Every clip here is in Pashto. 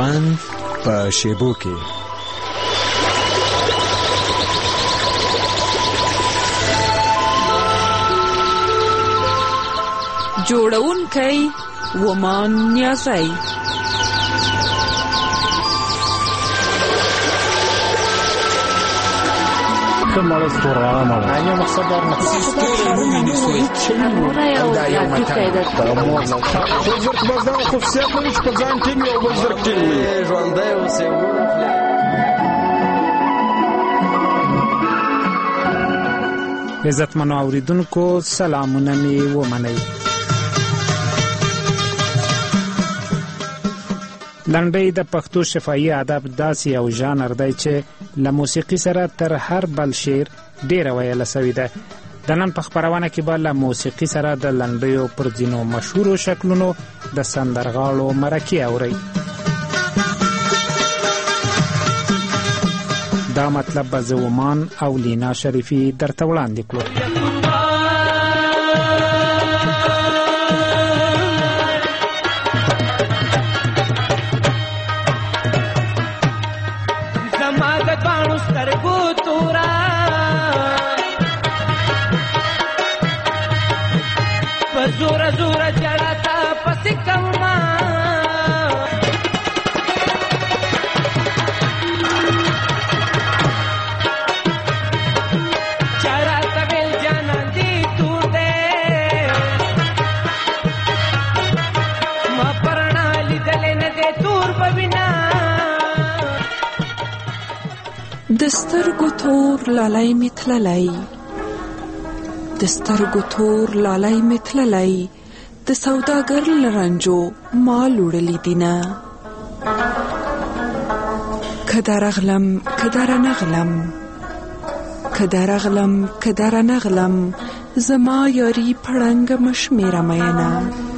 ژوند په شیبو کې. جوړونکی ومان نیازی. مړه ستوره مړه یو مقصد در مقصد دا یو متن خو زرک باز دا خصوصیت لري چې په ځان ټیم یو بل زرک ټیم ژوندی اوسې عزتمنو اوریدونکو سلامونه مې ومنئ. لنډۍ د پښتو شفاهي ادب داسې یو ژانر دی چې له موسیقي سره تر هر بل شعر ډیره ویله سوې ده. د نن په خپرونه کې به له موسیقي سره د لنډیو پر ځینو مشهورو شکلونو د سندرغاړو مرکې اورئ. دا مطلب به زه ومان او لینا شریفي درته وړاندې کړو. زورا زورا جڑاتا پسی کما چڑاتا بیل جانا دی تو دے ما پرنا لی دلے ندے تور ببینا دسترگو تور لالائی میتلالائی د سترګو تور لالی مې تللی د سوداګر له رنجو مال وړلی دینه که درغلم که درنغلم که درغلم که درنغلم زما یاری پړنګ مشمیره مینه.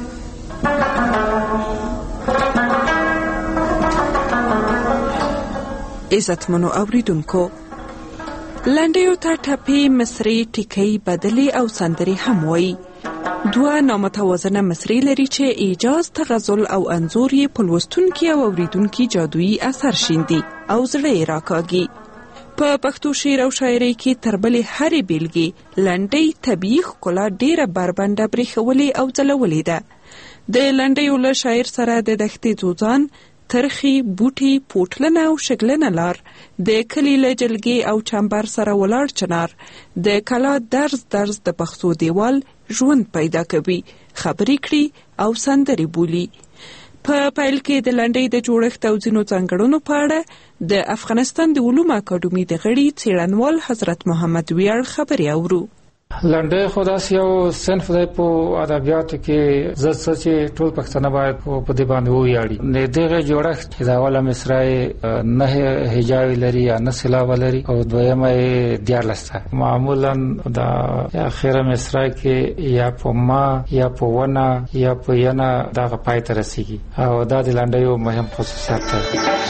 عزتمنو اوریدونکو، لنډیو ته ټپې، مصري، ټیکۍ، بدلې او سندرې هم وایي. دوه نامتوازنه مصري لري چې ایجاز، تغزل او انځور یې په لوستونکي او اوریدونکي جادویي اثر شیندي او زړه یې راکاږي. په پښتو شعر او شاعرۍ کې تر بلې هرې بیلګې لنډۍ طبیعي ښکلا ډېره بربنډه برېښولې او ځلولې ده. د لنډیو له شاعر سره د دښتې ځوځان، ترخی، بوټي، پوټلنه او شګلنه لار، د کلی له جلګې او چمبر سره ولاړ چنار، د کلا درز درز د پښتو دیوال ژوند پیدا کوي، خبرې کړي او سندرې بولي. په پیل کې د لنډۍ د جوړښت او ځینو ځانګړنو په اړه د افغانستان د علومو اکاډمي د غړي څېړنوال حضرت محمد ویاړ خبرې اورو. لنډۍ خو داسې یو صنف دی په ادبیاتو کې زه څه چې ټول پښتانه باید په دې باندې وویاړي. د دغه جوړښت چې د اوله مصرع نه هجاوي لري یا نه سیلاب لري او دویمه 14 معمولا د اخیره مصرع کې یا په ما یا په ونه یا په ینه دغه پای ته رسیږي او دا د لنډیو مهم خصوصیت دی.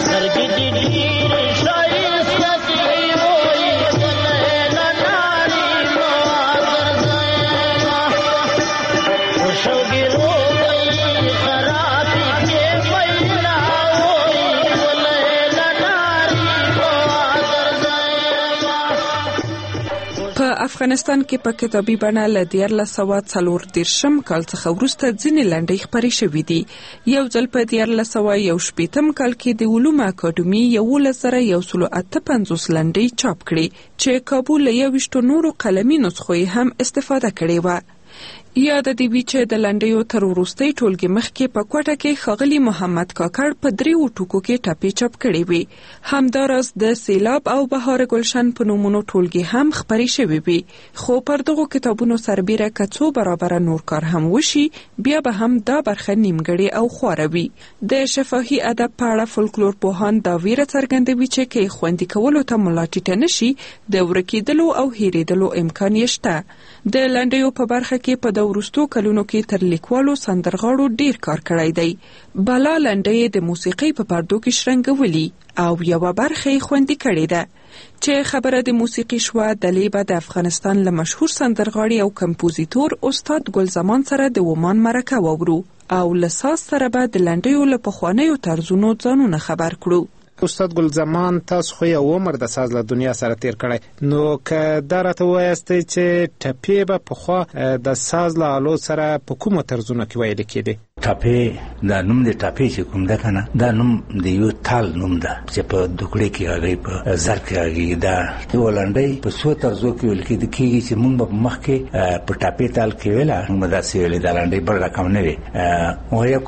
افغانستان کې په کتابي بڼه له 1440 کال څخه وروسته ځینې لنډۍ خپرې شوې دي. یو ځل په 1418 کال کې د علومو اکاډمي 1158 لنډۍ چاپ کړې چې کابل له 21 نورو قلمي نسخو هم استفاده کړې و. یاد دی وی چې د لنډیو تر وروستۍ ټولګې مخکې په کوټه کې ښاغلي محمد کاکړ په 3 ټکو کې ټپې چاپ کړې وي. همداراز د سیلاب او بهار ګلشن په نومونو ټولګې هم خپرې شوې وي. خو پر دغو کتابونو سربیره که څو برابره نور کار هم وشي، بیا به هم دا برخه نیمګړې او خواره وي. د شفاهي ادب په اړه فولکلور پوهان دا ویره څرګندوي چې که خوندي کولو ته ملا ټیټه نشي، د ورکېدلو او هېرېدلو امکان یې شته. د لنډیو په برخه کې په وروستو کلونو کې تر لیکوالو سندرغاړو ډیر کار کړی دی. بلا لنډۍ د موسیقۍ په پردو کې شرنګولي او یوه برخه یې خوندي کړې ده. چې خبره د موسیقي شوه د لیبه د افغانستان له مشهور سندرغاړي او کمپوزیتور استاد ګل زمان سره د ومان مرکه وورو او لساس سره به د لنډیو له پخوانیو طرزونو ځانونه خبر کړو. استاد ګل زمان تاسو خو یو عمر د ساز له دنیا سره تیر کړی، نو که دا راته وایاستئ چې ټپې به پخوا د ساز له آلو سره په کومو طرزونو کې ویل کېدې؟ ټپې دا نوم د ټپې چې کوم ده کنه، دا نوم د یو تال نوم ده چې په دوکړې کې هغه په زر کې هغه دا ولنډي په څو طرزو کې ویل کېږي چې موږ په مخ کې په ټپې تال کې ویلا موږ دا سی ویل دا لنډي بل رقم نه وي او یا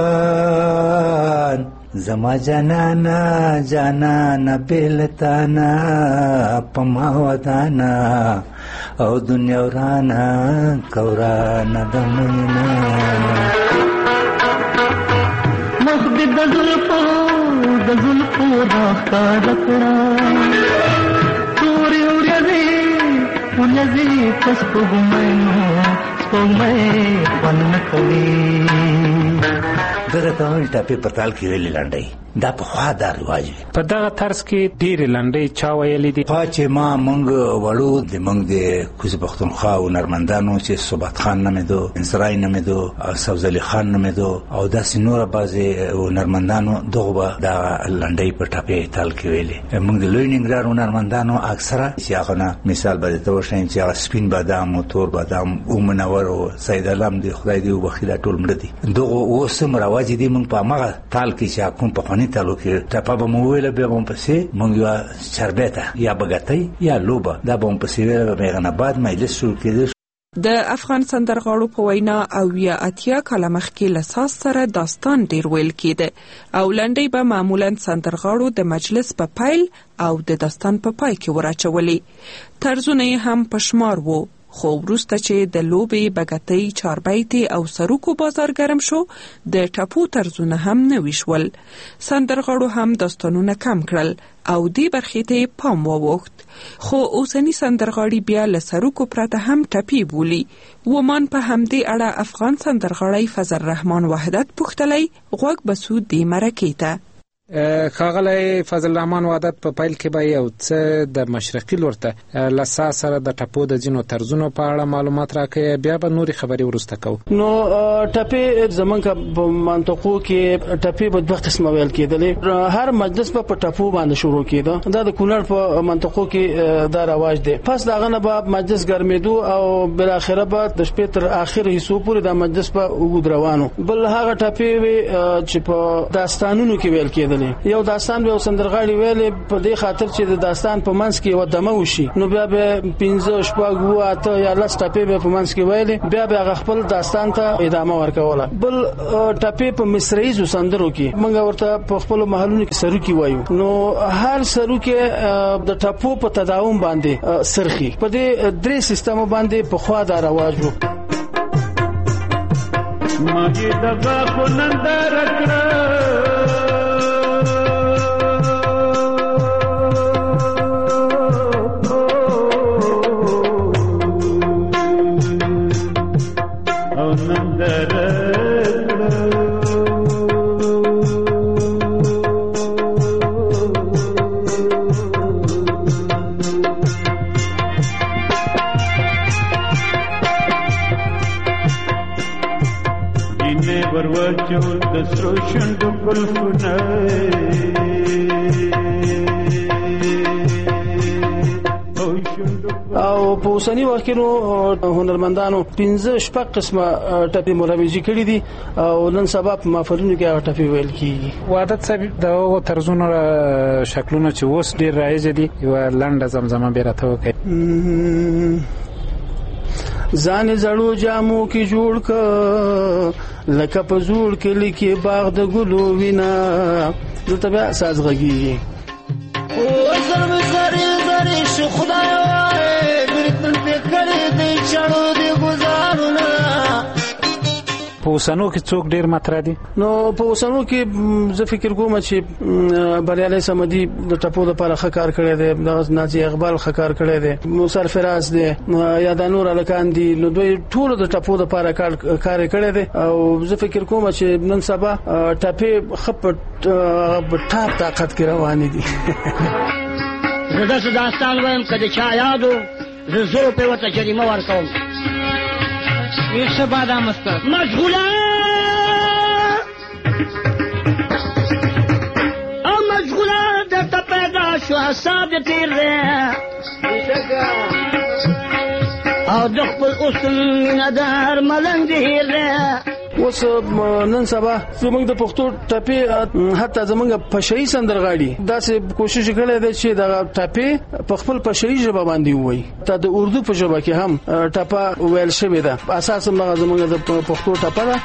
قربان زما جانانا جانانا بلتانا پما ودانا او دنیا ورانا کورانا دمنا مخبی د زلفو راختا دکڑا توری اریزی پس پگمئی ون کوي دغه ته ټاپې په تال کې ویلې لنډۍ دا په خوا دا رواج وي. په دغه طرز کې ډېرې لنډۍ چا ویلې دي؟ خوا چې ما مونږ وړو د مونږ د کوز پښتونخوا هنرمندانو چې صبحت خان نومېدو، انصرای نومېدو، سوزلي خان نومېدو او داسې نوره بعضې هنرمندانو دغو به دغه لنډۍ په ټاپې تال کې ویلې. مونږ د لوی ننګرهار هنرمندانو اکثره چې هغه نه مثال به درته وښیم چې هغه سپین بادام او تور بادام او منور او سید علم دی خدای دې وبخښي دا ټول مړه دي. دغو اوس هم رواج دي. مونږ په هماغه تال کې چې کوم پخواني تالو کې ټپه به مو ویله بیا به مو پسې مونږ یوه چربیته یا بګتۍ یا لوبه دا به مو پسې ویله به میغنه بعد مجلس شروع کېده. د افغان سندرغاړو په وینا اویا اتیا کاله مخکې له ساز سره داستان ډیر ویل کېده او لنډۍ به معمولا سندرغاړو د مجلس په پیل او د داستان په پای کې وراچولې. طرزونه یې هم په شمار وو، خو وروسته چې د لوبې، بګتۍ، چاربیتې او سروکو بازار ګرم شو د ټپو طرزونه هم نوي شول. سندرغاړو هم داستانونه کم کړل او دې برخې ته پام واوښت. خو اوسنی سندرغاړي بیا له سروکو پرته هم ټپې بولي. ومان په همدې اړه افغان سندرغاړی فضل الرحمن وحدت پوښتلی غوږ بسو دې مرکې ته. ښاغلی فضل الرحمن وحدت په پیل کې به یو څه د مشرقي لور ته له ساز سره د ټپو د ځینو طرزونو په اړه معلومات راکړئ، بیا به نورې خبرې وروسته کوو. نو ټپې زمونږ په منطقو کې ټپې به دوه قسمه ویل کېدلې. هر مجلس به په ټپو باندې شروع کېده. دا د کونړ په منطقو کې دا رواج دی. پس دغه نه به مجلس ګرمېدو او بالاخره به د شپې تر اخر حصو پورې د مجلس په اوږد روانو. بل هغه ټپې چې په داستانونو کې ویل کېدل. یو داستان به سندرغاړي ویلې په دې خاطر چې د داستان په منځ کې و دمه وشي، نو بیا به 15 شپږ و اته یا لس ټپې به په منځ کې ویلې، بیا به خپل داستان ته ادامه ورکوله. بل ټپې په مصریزو سندرو کې موږ ورته په خپل محلونو کې سروکي وایو. نو هر سروکي د ټپو په تداوم باندې سرخي په دې درې سیستم باندې په خوا دا رواج وو. ما دې دغه کو نندر کړ او په اوسنی وخت کې نو هنرمندانو 15 شپږ قسمه ټپې مروجي کړې دي او نن سبا په محفلونو کې هغه ټپې ویل کیږي. وحدت صاحب د طرزونو شکلونه چې اوس ډیر رایج دي یو لنډه زمزمه به راته وکړي. ځان زړو جامو کې جوړ ک لکه په زوړ کې لیکي باغ د ګلو وینا دلته بیا ساز غږیږي. او زرم زری زری شو خدای برتن پکړې دې چړو دې گزارونه. په اوسنو کې څوک ډیر مطرح دي؟ نو په اوسنو کې زه فکر کوم چې بریالي سمدي د ټپو لپاره ښه کار کړی دی، د نازي اقبال ښه کار کړی دی، موسر فراز دی یا د نور الکان دي، نو دوی ټول د ټپو لپاره کار کړی دی او زه فکر کوم چې نن سبا ټپې خپ ټاپ طاقت کې روان دي. زه داسې داستان وایم که د چا یاد و زه 100 روپۍ ورته جریمه ورکوم. ډېر ښه بادام استاد. مشغوله او مشغوله درته پیدا شو حساب دې تېر دی او د خپل اوسن مینه دار ملنګ دې هېر دی. اوس نن سبا زموږ د پښتو ټپې حتی زموږ پشهي سندرغاړي داسې کوشش کړی دی چې دغه ټپې په خپل پشهي ژبه باندې ووایي. ته د اردو په ژبه کې هم ټپه ویل شوې ده. اساس هم زموږ د پښتو ټپه ده.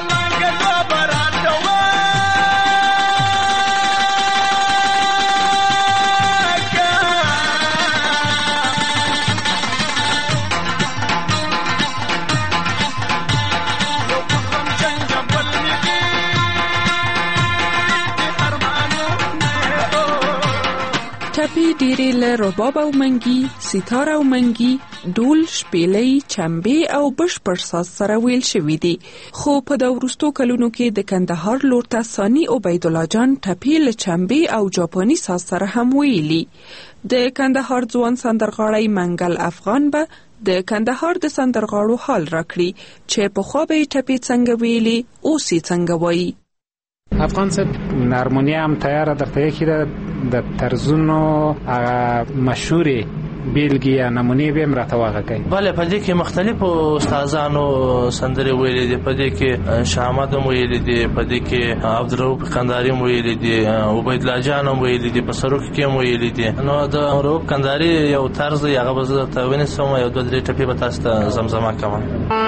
ټپې ډېرې له رباب او منګي، سیتار او منګي، ډول، شپېلۍ، چمبې او بشپړ ساز سره ویل شوي دي. خو په دا وروستو کلونو کې د کندهار لور ته ثاني عبیدالله جان ټپې له چمبې او جاپاني ساز سره هم ویلي. د کندهار ځوان سندرغاړی منګل افغان به د کندهار د سندرغاړو حال راکړي چې پخوا به یې ټپې څنګه ویلي، اوس یې څنګه وایي. افغان صاحب هارمونیا هم تیاره درته یکی ده د طرزونو مشهورې بیلګې یا نمونې به هم راته وغږوئ. بله په دې کې مختلفو استادانو سندرې ویلې دي. په دې کې شاه احمد هم ویلې دي، په دې کې عبدالرؤف قنداري هم ویلې دي، عبیدالله جان هم ویلې دي، په سروک کې هم ویلې دي. نو د رؤف قنداري یو طرز دی هغه به زه درته ونیسم، یو 2-3 ټپې به تاسو ته زمزمه کوم.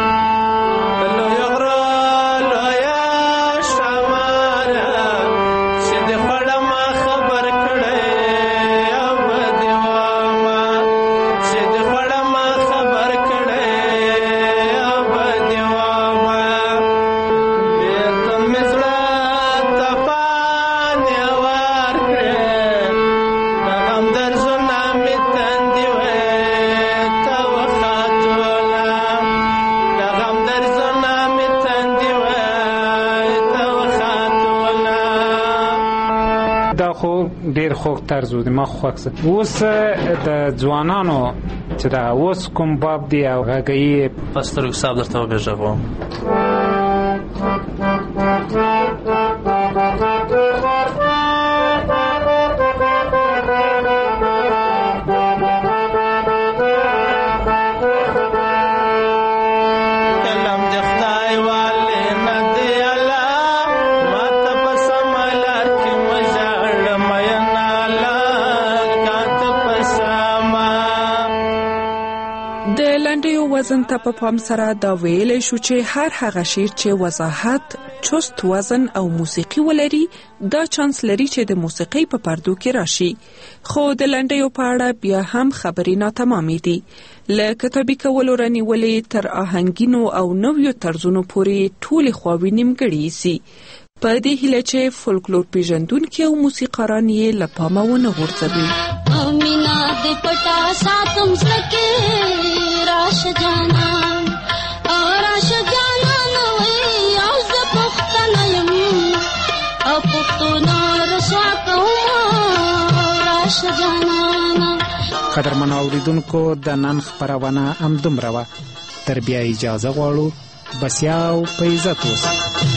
ډیر خوږ طرز و ما خوښ. اوس د ځوانانو چې دا اوس کوم باب دی او غږیي پستر صاحب درته وبېژغوم. وزن ته په پام سره دا ویلې شو چې هر هغه شعر چې وضاحت، چست وزن او موسیقي ولري دا چانس لري چې د موسیقي په پردو کې راشي. خو د لنډیو په اړه بیا هم خبرې ناتمامې دي. له کتابي کولو رانیولې تر آهنګینو او نویو طرزونو پورې ټولې خواوې نیمګړې سي. په دې هیله چې فولکلور پیژندونکي او موسیقاران یې له پامه ونه غورځوي. مینا دې پټا ساتم سکے راش جانا راش جانا نوې او ز پختنه يم او پختونه رسوا کوم راش جانا. قدرمن اوریدونکو د نن خبرونه هم دومره وه. تر بیا اجازه غواړو. بسیا او په عزت اوسئ.